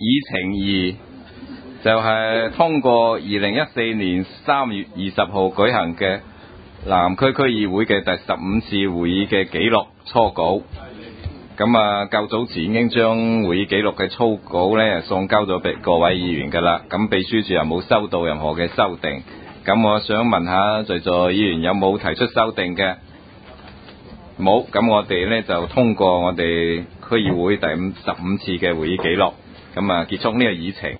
議程2就係通過2014年3月20號舉行嘅南區區議會嘅第15次會議嘅記錄初稿。咁啊，較早前已經將會議記錄嘅初稿呢送交咗俾各位議員㗎啦。咁秘書處又冇收到任何嘅修訂。咁我想問下在座議員有冇提出修訂嘅？冇。咁我哋呢就通過我哋區議會第15次嘅會議記錄。咁啊，結束呢個議程。